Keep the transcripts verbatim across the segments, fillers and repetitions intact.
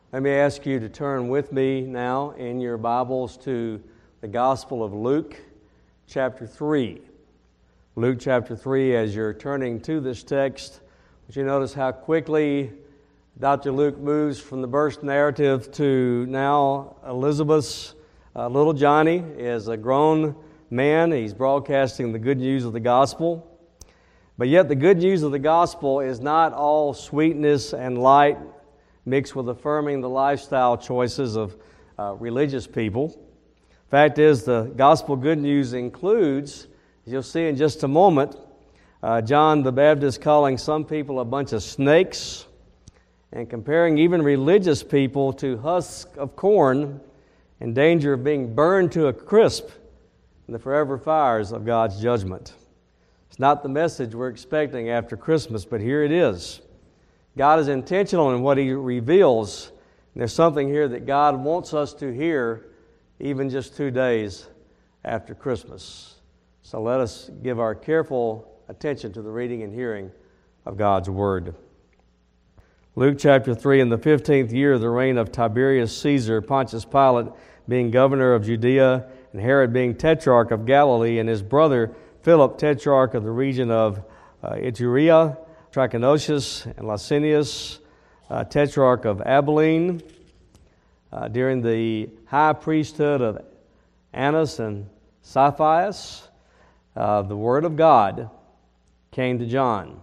Let me ask you to turn with me now in your Bibles to the Gospel of Luke, chapter three. Luke chapter three, as you're turning to this text, would you notice how quickly Doctor Luke moves from the birth narrative to now Elizabeth's uh, little Johnny is a grown man. He's broadcasting the good news of the gospel. But yet the good news of the gospel is not all sweetness and light mixed with affirming the lifestyle choices of uh, religious people. Fact is, the gospel good news includes, as you'll see in just a moment, uh, John the Baptist calling some people a bunch of snakes and comparing even religious people to husks of corn in danger of being burned to a crisp in the forever fires of God's judgment. It's not the message we're expecting after Christmas, but here it is. God is intentional in what He reveals. And there's something here that God wants us to hear even just two days after Christmas. So let us give our careful attention to the reading and hearing of God's Word. Luke chapter three, in the fifteenth year of the reign of Tiberius Caesar, Pontius Pilate being governor of Judea, and Herod being tetrarch of Galilee, and his brother Philip, tetrarch of the region of uh, Iturea, Trachonitis, and Lysanias, uh, tetrarch of Abilene, uh, during the high priesthood of Annas and Saphias, uh, the word of God came to John,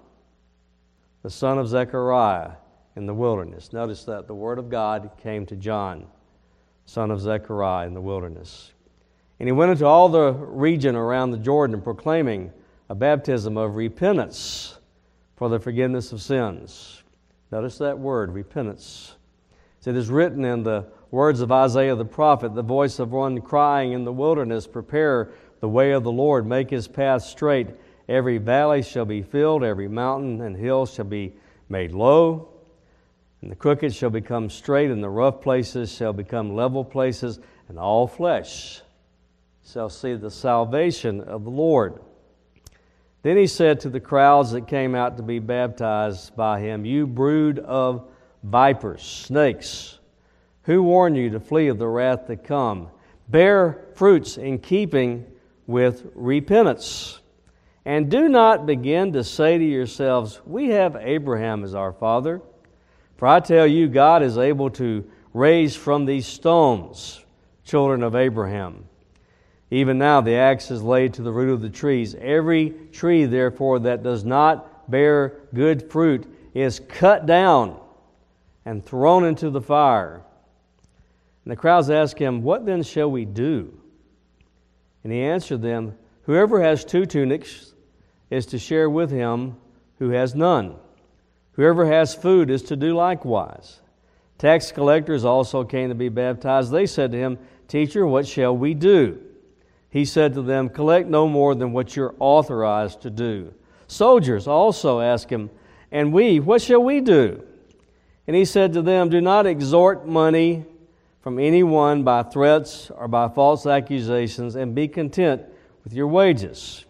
the son of Zechariah, in the wilderness. Notice that the word of God came to John, son of Zechariah, in the wilderness. And he went into all the region around the Jordan, proclaiming a baptism of repentance for the forgiveness of sins. Notice that word, repentance. It is written in the words of Isaiah the prophet, the voice of one crying in the wilderness, prepare the way of the Lord, make His path straight. Every valley shall be filled, every mountain and hill shall be made low, and the crooked shall become straight, and the rough places shall become level places, and all flesh shall see the salvation of the Lord. Then he said to the crowds that came out to be baptized by him, you brood of vipers, snakes, who warned you to flee of the wrath to come? Bear fruits in keeping with repentance. And do not begin to say to yourselves, we have Abraham as our father. For I tell you, God is able to raise from these stones children of Abraham. Even now the axe is laid to the root of the trees. Every tree, therefore, that does not bear good fruit is cut down and thrown into the fire. And the crowds asked him, what then shall we do? And he answered them, whoever has two tunics is to share with him who has none. Whoever has food is to do likewise. Tax collectors also came to be baptized. They said to him, Teacher, what shall we do? He said to them, collect no more than what you're authorized to do. Soldiers also asked him, and we, what shall we do? And he said to them, do not extort money from anyone by threats or by false accusations, and be content with your wages.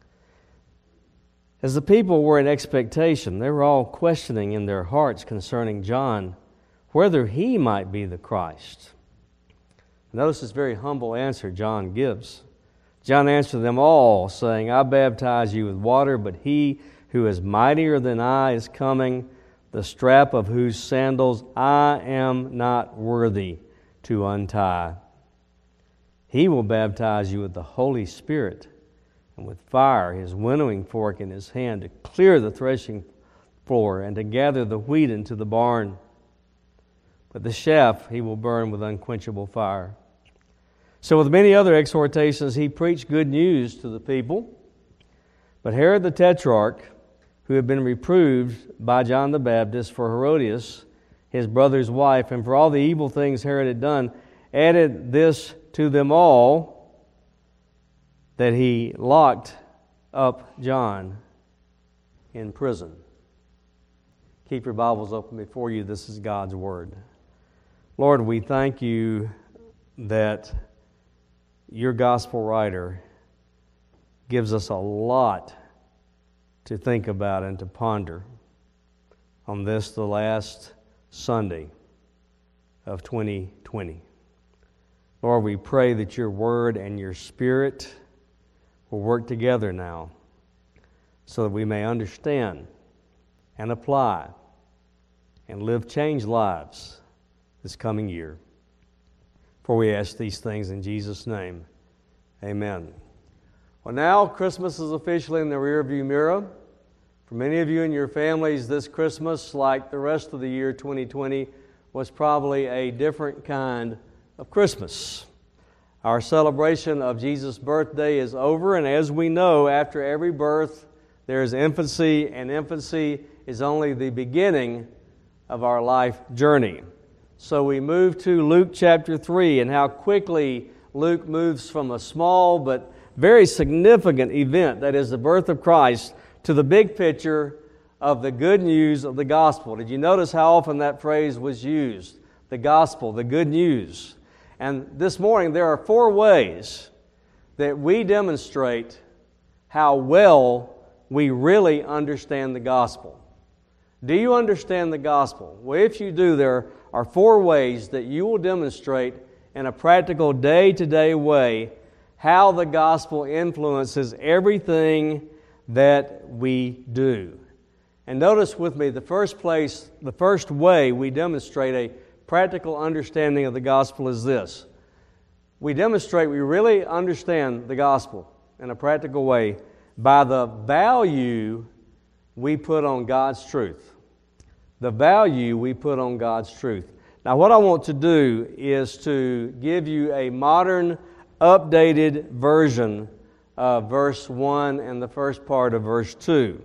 As the people were in expectation, they were all questioning in their hearts concerning John, whether he might be the Christ. Notice this very humble answer John gives. John answered them all, saying, I baptize you with water, but he who is mightier than I is coming, the strap of whose sandals I am not worthy to untie. He will baptize you with the Holy Spirit and with fire, his winnowing fork in his hand, to clear the threshing floor and to gather the wheat into the barn. But the chaff he will burn with unquenchable fire. So with many other exhortations, he preached good news to the people. But Herod the Tetrarch, who had been reproved by John the Baptist for Herodias, his brother's wife, and for all the evil things Herod had done, added this to them all, that he locked up John in prison. Keep your Bibles open before you. This is God's Word. Lord, we thank you that your gospel writer gives us a lot to think about and to ponder on this, the last Sunday of twenty twenty. Lord, we pray that your word and your spirit will work together now so that we may understand and apply and live changed lives this coming year. For we ask these things in Jesus' name. Amen. Well, now Christmas is officially in the rearview mirror. For many of you and your families, this Christmas, like the rest of the year twenty twenty, was probably a different kind of Christmas. Our celebration of Jesus' birthday is over, and as we know, after every birth, there is infancy, and infancy is only the beginning of our life journey. So we move to Luke chapter three, and how quickly Luke moves from a small but very significant event, that is the birth of Christ, to the big picture of the good news of the gospel. Did you notice how often that phrase was used? The gospel, the good news. And this morning there are four ways that we demonstrate how well we really understand the gospel. Do you understand the gospel? Well, if you do, there are four ways that you will demonstrate in a practical day-to-day way how the gospel influences everything that we do. And notice with me, the first place, the first way we demonstrate a practical understanding of the gospel is this. We demonstrate we really understand the gospel in a practical way by the value we put on God's truth. The value we put on God's truth. Now, what I want to do is to give you a modern, updated version of verse one and the first part of verse two.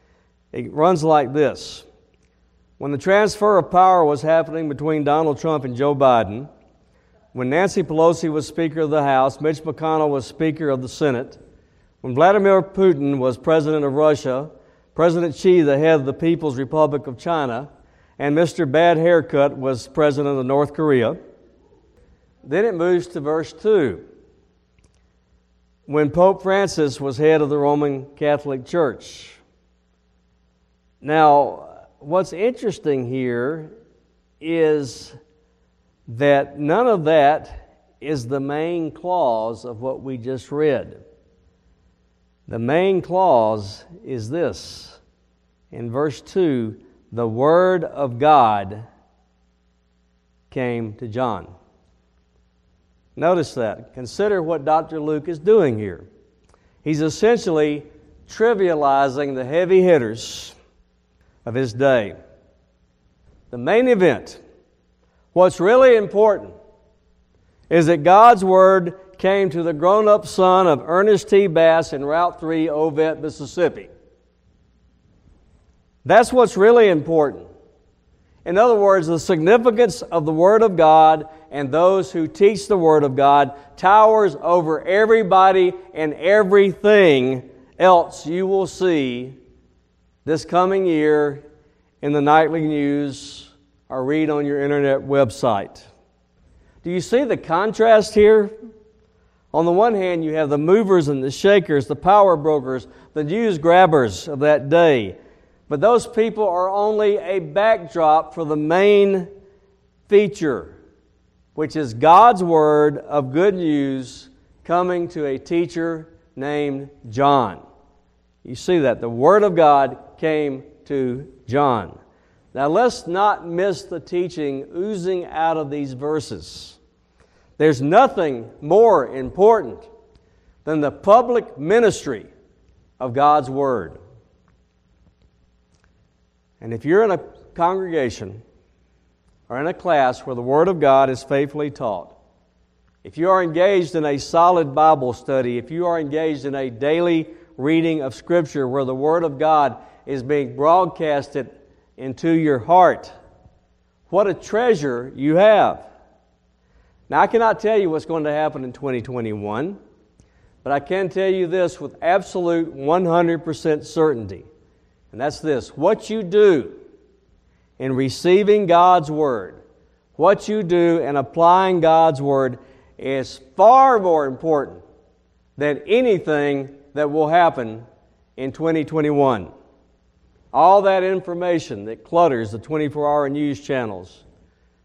It runs like this. When the transfer of power was happening between Donald Trump and Joe Biden, when Nancy Pelosi was Speaker of the House, Mitch McConnell was Speaker of the Senate, when Vladimir Putin was President of Russia, President Xi, the head of the People's Republic of China, and Mister Bad Haircut was President of North Korea. Then it moves to verse two. When Pope Francis was head of the Roman Catholic Church. Now, what's interesting here is that none of that is the main clause of what we just read. The main clause is this. In verse two, the Word of God came to John. Notice that. Consider what Doctor Luke is doing here. He's essentially trivializing the heavy hitters of his day. The main event, what's really important, is that God's Word came to the grown-up son of Ernest T. Bass in Route three, Ovett, Mississippi. That's what's really important. In other words, the significance of the Word of God and those who teach the Word of God towers over everybody and everything else you will see this coming year in the nightly news or read on your internet website. Do you see the contrast here? On the one hand, you have the movers and the shakers, the power brokers, the news grabbers of that day. But those people are only a backdrop for the main feature, which is God's Word of good news coming to a teacher named John. You see that. The Word of God came to John. Now let's not miss the teaching oozing out of these verses. There's nothing more important than the public ministry of God's Word. And if you're in a congregation or in a class where the Word of God is faithfully taught, if you are engaged in a solid Bible study, if you are engaged in a daily reading of Scripture where the Word of God is being broadcasted into your heart, what a treasure you have. Now, I cannot tell you what's going to happen in twenty twenty-one, but I can tell you this with absolute one hundred percent certainty. And that's this: what you do in receiving God's Word, what you do in applying God's Word is far more important than anything that will happen in twenty twenty-one. All that information that clutters the twenty-four hour news channels,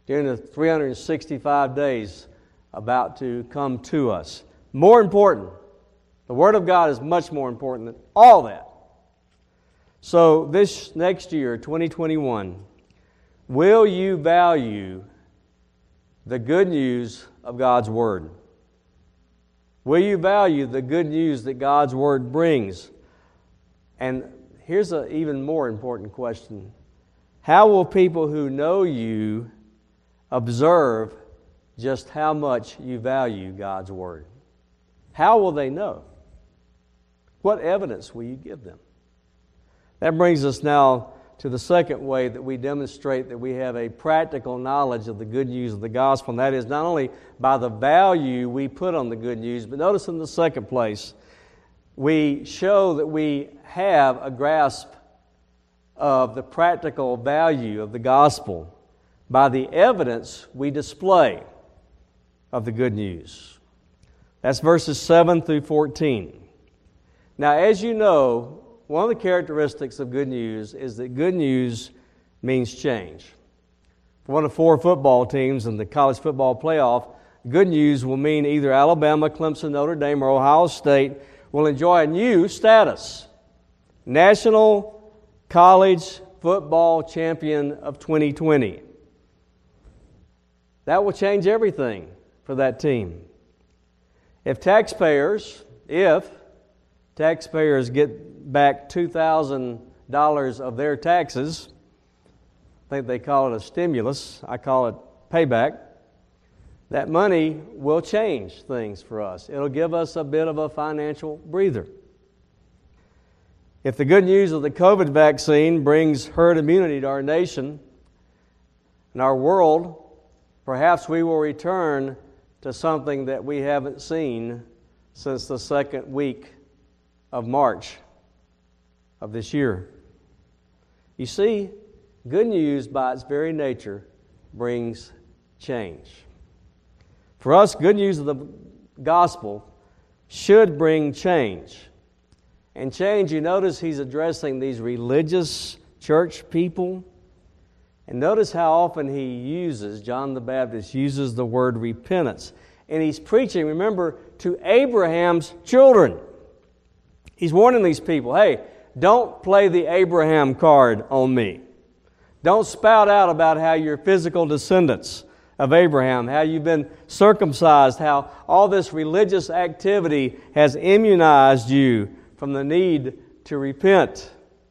during the three hundred sixty-five days about to come to us. More important, the Word of God is much more important than all that. So this next year, twenty twenty-one, will you value the good news of God's Word? Will you value the good news that God's Word brings? And here's an even more important question. How will people who know you observe just how much you value God's Word? How will they know? What evidence will you give them? That brings us now to the second way that we demonstrate that we have a practical knowledge of the good news of the gospel, and that is not only by the value we put on the good news, but notice in the second place, we show that we have a grasp of the practical value of the gospel by the evidence we display of the good news. That's verses seven through fourteen. Now, as you know, one of the characteristics of good news is that good news means change. For one of four football teams in the college football playoff, good news will mean either Alabama, Clemson, Notre Dame, or Ohio State will enjoy a new status. National College Football Champion of twenty twenty. That will change everything for that team. If taxpayers, if taxpayers get back two thousand dollars of their taxes, I think they call it a stimulus, I call it payback, that money will change things for us. It'll give us a bit of a financial breather. If the good news of the COVID vaccine brings herd immunity to our nation and our world, perhaps we will return to something that we haven't seen since the second week of March of this year. You see, good news by its very nature brings change. For us, good news of the gospel should bring change. And change, you notice he's addressing these religious church people. And notice how often he uses, John the Baptist uses the word repentance. And he's preaching, remember, to Abraham's children. He's warning these people, hey, don't play the Abraham card on me. Don't spout out about how you're physical descendants of Abraham, how you've been circumcised, how all this religious activity has immunized you from the need to repent.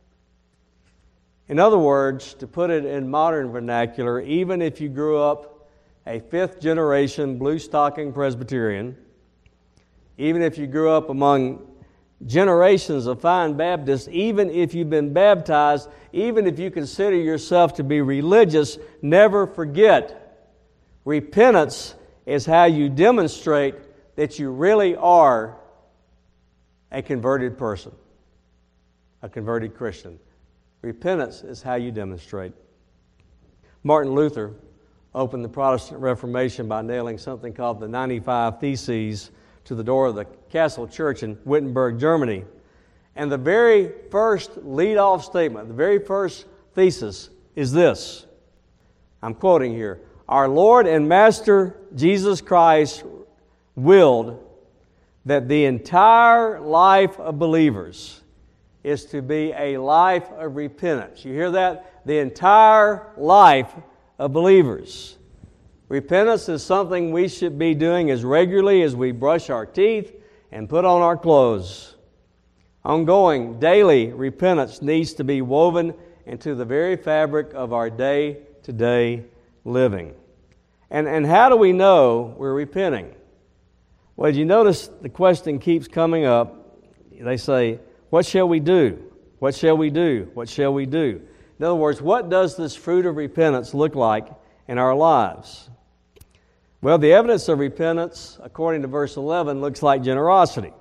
In other words, to put it in modern vernacular, even if you grew up a fifth generation blue stocking Presbyterian, even if you grew up among generations of fine Baptists, even if you've been baptized, even if you consider yourself to be religious, never forget, repentance is how you demonstrate that you really are a converted person, a converted Christian. Repentance is how you demonstrate. Martin Luther opened the Protestant Reformation by nailing something called the ninety-five Theses to the door of the Castle Church in Wittenberg, Germany. And the very first lead-off statement, the very first thesis is this. I'm quoting here. Our Lord and Master Jesus Christ willed that the entire life of believers is to be a life of repentance. You hear that? The entire life of believers. Repentance is something we should be doing as regularly as we brush our teeth and put on our clothes. Ongoing, daily repentance needs to be woven into the very fabric of our day-to-day living. And, and how do we know we're repenting? Well, you notice the question keeps coming up. They say, what shall we do? What shall we do? What shall we do? In other words, what does this fruit of repentance look like in our lives? Well, the evidence of repentance, according to verse eleven, looks like generosity.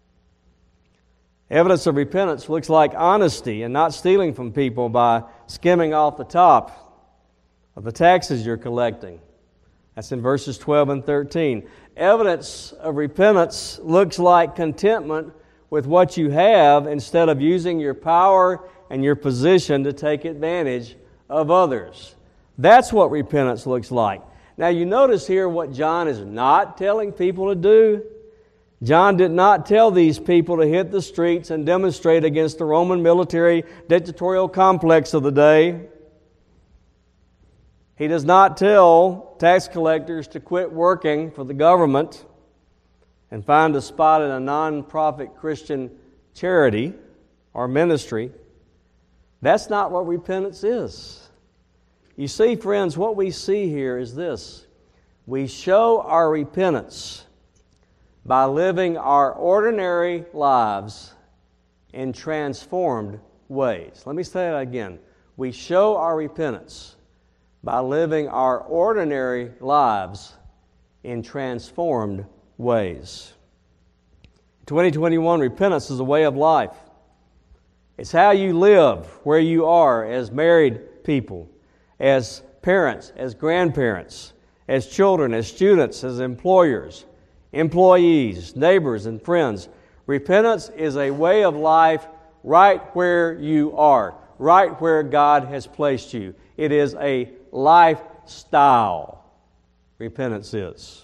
Evidence of repentance looks like honesty and not stealing from people by skimming off the top of the taxes you're collecting. That's in verses twelve and thirteen. Evidence of repentance looks like contentment with what you have instead of using your power and your position to take advantage of others. That's what repentance looks like. Now you notice here what John is not telling people to do. John did not tell these people to hit the streets and demonstrate against the Roman military dictatorial complex of the day. He does not tell tax collectors to quit working for the government and find a spot in a non-profit Christian charity or ministry. That's not what repentance is. You see, friends, what we see here is this. We show our repentance by living our ordinary lives in transformed ways. Let me say that again. We show our repentance by living our ordinary lives in transformed ways. twenty twenty-one, repentance is a way of life. It's how you live where you are as married people, as parents, as grandparents, as children, as students, as employers, employees, neighbors, and friends. Repentance is a way of life right where you are, right where God has placed you. It is a lifestyle. Repentance is.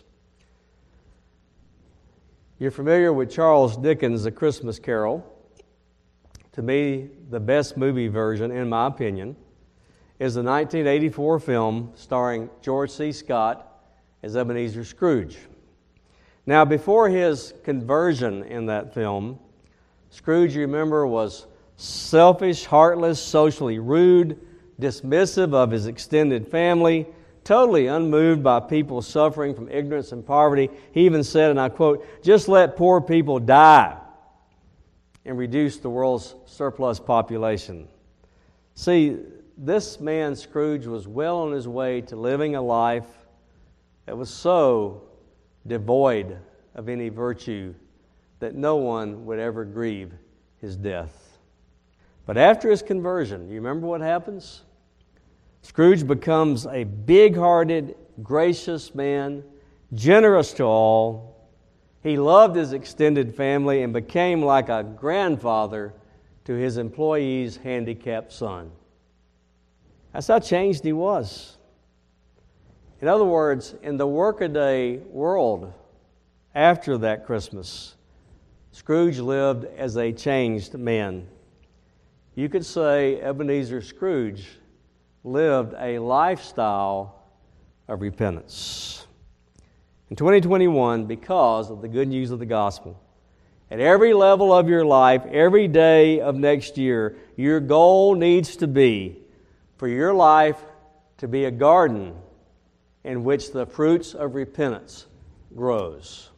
You're familiar with Charles Dickens' A Christmas Carol. To me, the best movie version, in my opinion, is the nineteen eighty-four film starring George C. Scott as Ebenezer Scrooge. Now, before his conversion in that film, Scrooge, you remember, was selfish, heartless, socially rude, dismissive of his extended family, totally unmoved by people suffering from ignorance and poverty. He even said, and I quote, "Just let poor people die and reduce the world's surplus population." See, this man, Scrooge, was well on his way to living a life that was so devoid of any virtue that no one would ever grieve his death. But after his conversion, you remember what happens? Scrooge becomes a big-hearted, gracious man, generous to all. He loved his extended family and became like a grandfather to his employee's handicapped son. That's how changed he was. In other words, in the workaday world after that Christmas, Scrooge lived as a changed man. You could say Ebenezer Scrooge lived a lifestyle of repentance. In twenty twenty-one, because of the good news of the gospel, at every level of your life, every day of next year, your goal needs to be for your life to be a garden in which the fruits of repentance grows.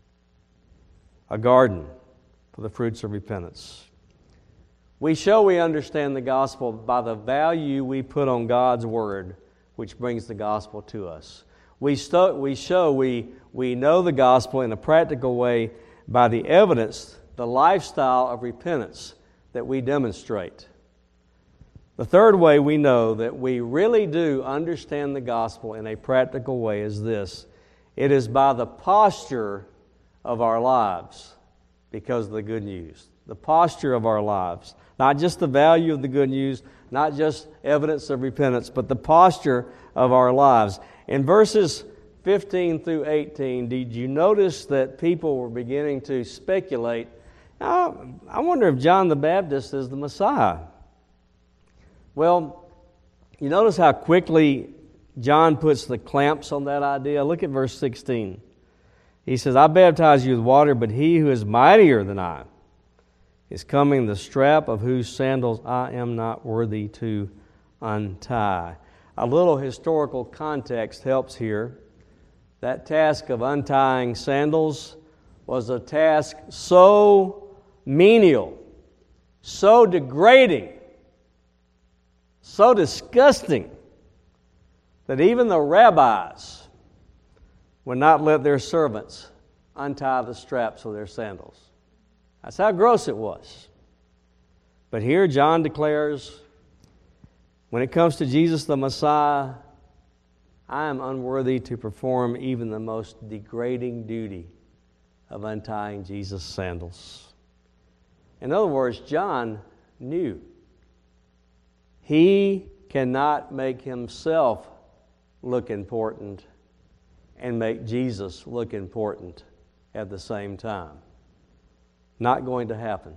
A garden for the fruits of repentance. We show we understand the gospel by the value we put on God's word, which brings the gospel to us. We, sto- we show we, we know the gospel in a practical way by the evidence, the lifestyle of repentance that we demonstrate. The third way we know that we really do understand the gospel in a practical way is this. It is by the posture of our lives because of the good news. The posture of our lives. Not just the value of the good news, not just evidence of repentance, but the posture of our lives. In verses fifteen through eighteen, did you notice that people were beginning to speculate, oh, I wonder if John the Baptist is the Messiah? Well, you notice how quickly John puts the clamps on that idea? Look at verse sixteen. He says, I baptize you with water, but he who is mightier than I is coming, the strap of whose sandals I am not worthy to untie. A little historical context helps here. That task of untying sandals was a task so menial, so degrading, so disgusting, that even the rabbis would not let their servants untie the straps of their sandals. That's how gross it was. But here John declares, when it comes to Jesus the Messiah, I am unworthy to perform even the most degrading duty of untying Jesus' sandals. In other words, John knew he cannot make himself look important and make Jesus look important at the same time. Not going to happen.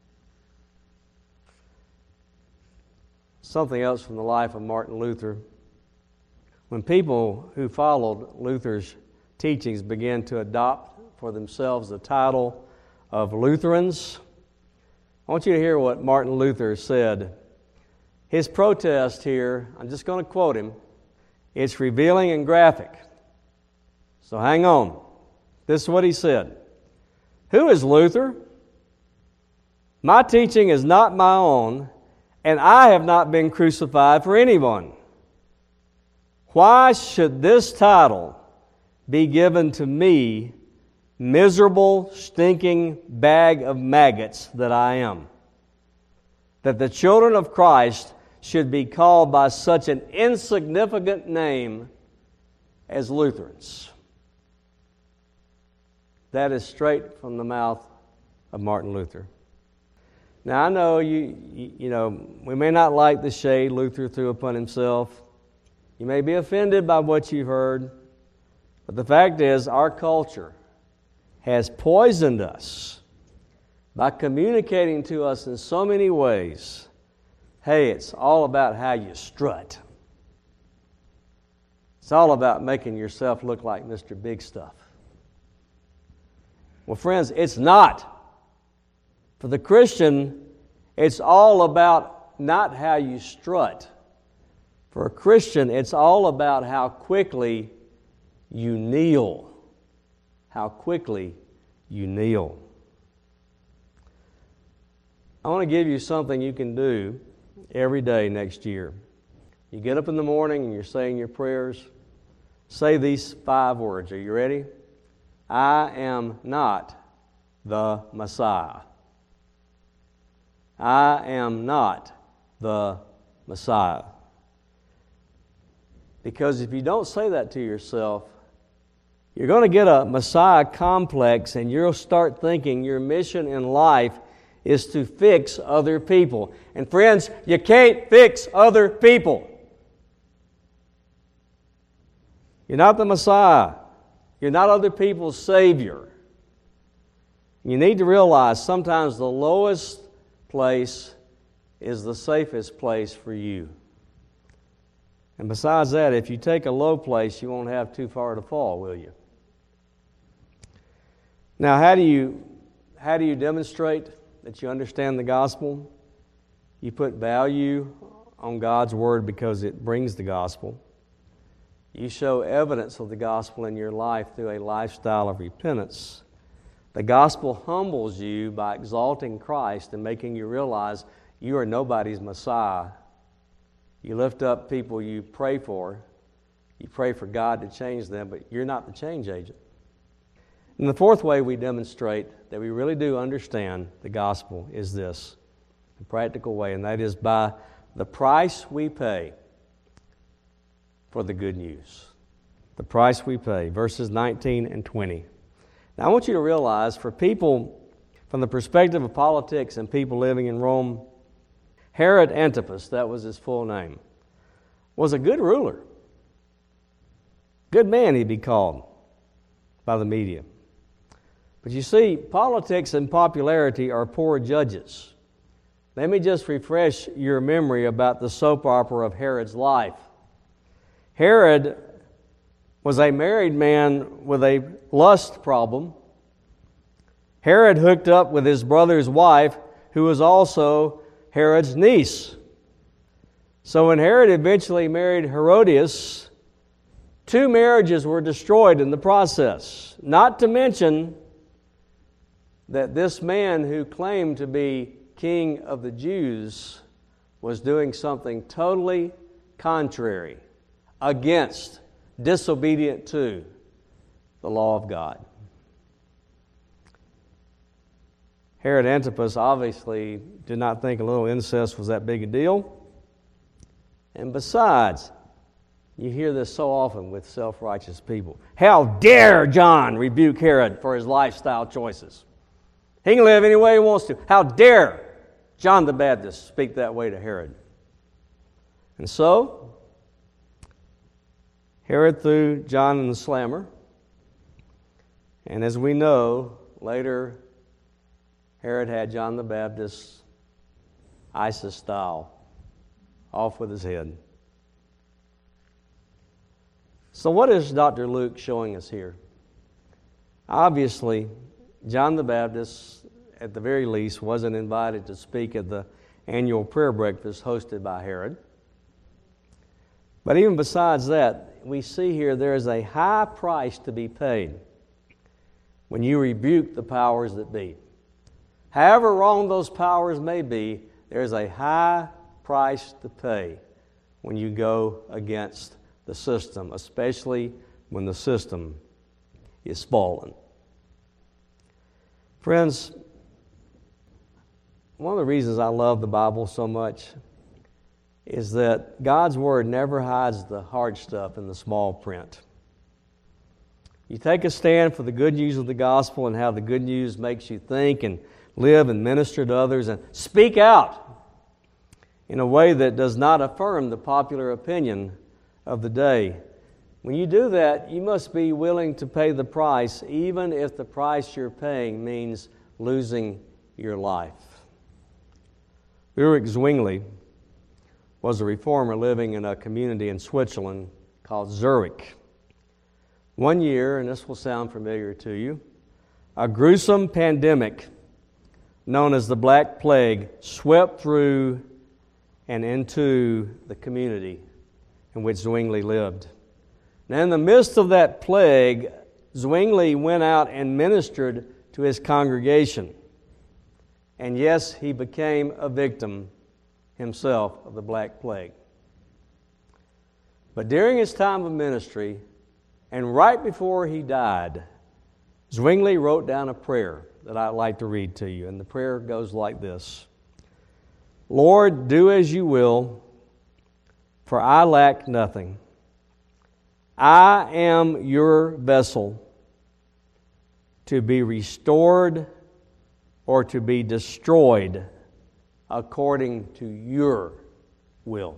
Something else from the life of Martin Luther. When people who followed Luther's teachings began to adopt for themselves the title of Lutherans, I want you to hear what Martin Luther said. His protest here, I'm just going to quote him, it's revealing and graphic. So hang on. This is what he said. Who is Luther? My teaching is not my own, and I have not been crucified for anyone. Why should this title be given to me, miserable, stinking bag of maggots that I am? That the children of Christ should be called by such an insignificant name as Lutherans. That is straight from the mouth of Martin Luther. Now, I know you, you, you know, we may not like the shade Luther threw upon himself. You may be offended by what you've heard. But the fact is, our culture has poisoned us by communicating to us in so many ways, hey, it's all about how you strut. It's all about making yourself look like Mister Big Stuff. Well, friends, it's not. For the Christian, it's all about not how you strut. For a Christian, it's all about how quickly you kneel. How quickly you kneel. I want to give you something you can do every day next year. You get up in the morning and you're saying your prayers. Say these five words. Are you ready? I am not the Messiah. I am not the Messiah. Because if you don't say that to yourself, you're going to get a Messiah complex and you'll start thinking your mission in life is to fix other people. And friends, you can't fix other people. You're not the Messiah. You're not other people's Savior. You need to realize sometimes the lowest place is the safest place for you. And besides that, if you take a low place, you won't have too far to fall, will you? Now, how do you, how do you demonstrate that you understand the gospel? You put value on God's word because it brings the gospel. You show evidence of the gospel in your life through a lifestyle of repentance. The gospel humbles you by exalting Christ and making you realize you are nobody's Messiah. You lift up people you pray for. You pray for God to change them, but you're not the change agent. And the fourth way we demonstrate that we really do understand the gospel is this, a practical way, and that is by the price we pay for the good news. The price we pay, verses nineteen and twenty. Now I want you to realize, for people, from the perspective of politics and people living in Rome, Herod Antipas, that was his full name, was a good ruler. Good man, he'd be called by the media. But you see, politics and popularity are poor judges. Let me just refresh your memory about the soap opera of Herod's life. Herod was a married man with a lust problem. Herod hooked up with his brother's wife, who was also Herod's niece. So when Herod eventually married Herodias, two marriages were destroyed in the process. Not to mention that this man who claimed to be king of the Jews was doing something totally contrary, against, disobedient to the law of God. Herod Antipas obviously did not think a little incest was that big a deal. And besides, you hear this so often with self-righteous people. How dare John rebuke Herod for his lifestyle choices? He can live any way he wants to. How dare John the Baptist speak that way to Herod? And so, Herod threw John in the slammer. And as we know, later Herod had John the Baptist, ISIS style, off with his head. So what is Doctor Luke showing us here? Obviously, John the Baptist, at the very least, wasn't invited to speak at the annual prayer breakfast hosted by Herod. But even besides that, we see here there is a high price to be paid when you rebuke the powers that be. However wrong those powers may be, there is a high price to pay when you go against the system, especially when the system is fallen. Friends, one of the reasons I love the Bible so much is that God's Word never hides the hard stuff in the small print. You take a stand for the good news of the gospel and how the good news makes you think and live and minister to others and speak out in a way that does not affirm the popular opinion of the day. When you do that, you must be willing to pay the price, even if the price you're paying means losing your life. Ulrich Zwingli was a reformer living in a community in Switzerland called Zurich. One year, and this will sound familiar to you, a gruesome pandemic known as the Black Plague swept through and into the community in which Zwingli lived. Now, in the midst of that plague, Zwingli went out and ministered to his congregation. And yes, he became a victim himself of the Black Plague. But during his time of ministry, and right before he died, Zwingli wrote down a prayer that I'd like to read to you. And the prayer goes like this: Lord, do as you will, for I lack nothing. I am your vessel to be restored or to be destroyed according to your will.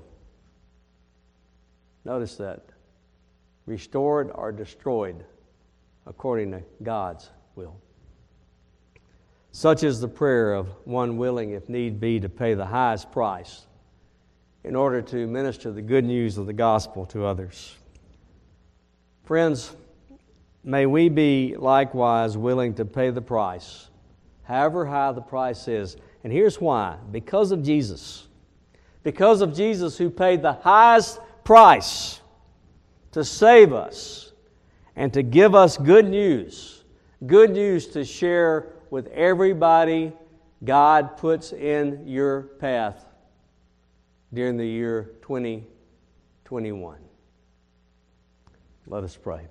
Notice that. Restored or destroyed according to God's will. Such is the prayer of one willing, if need be, to pay the highest price in order to minister the good news of the gospel to others. Friends, may we be likewise willing to pay the price, however high the price is. And here's why. Because of Jesus. Because of Jesus, who paid the highest price to save us and to give us good news. Good news to share with everybody God puts in your path during the year twenty twenty-one. Let us pray.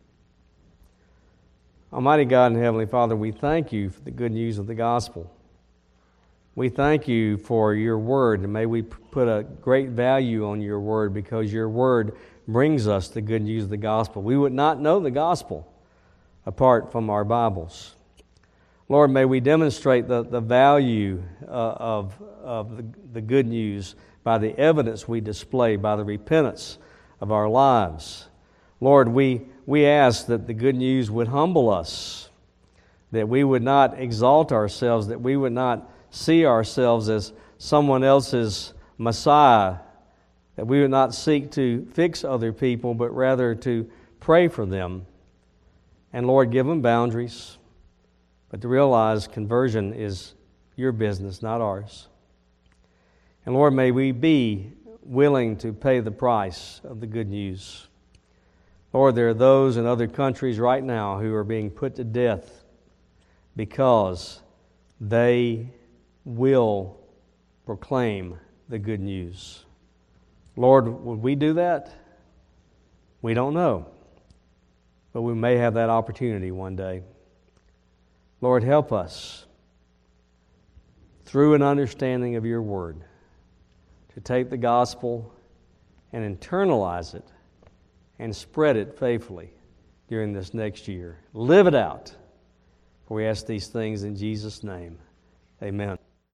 Almighty God and Heavenly Father, we thank you for the good news of the gospel. We thank you for your word, and may we put a great value on your word, because your word brings us the good news of the gospel. We would not know the gospel apart from our Bibles. Lord, may we demonstrate the, the value uh, of, of the, the good news by the evidence we display, by the repentance of our lives. Lord, we, we ask that the good news would humble us, that we would not exalt ourselves, that we would not see ourselves as someone else's Messiah, that we would not seek to fix other people, but rather to pray for them. And Lord, give them boundaries, but to realize conversion is your business, not ours. And Lord, may we be willing to pay the price of the good news. Lord, there are those in other countries right now who are being put to death because they will proclaim the good news. Lord, would we do that? We don't know, but we may have that opportunity one day. Lord, help us through an understanding of your word to take the gospel and internalize it and spread it faithfully during this next year. Live it out. For we ask these things in Jesus' name. Amen.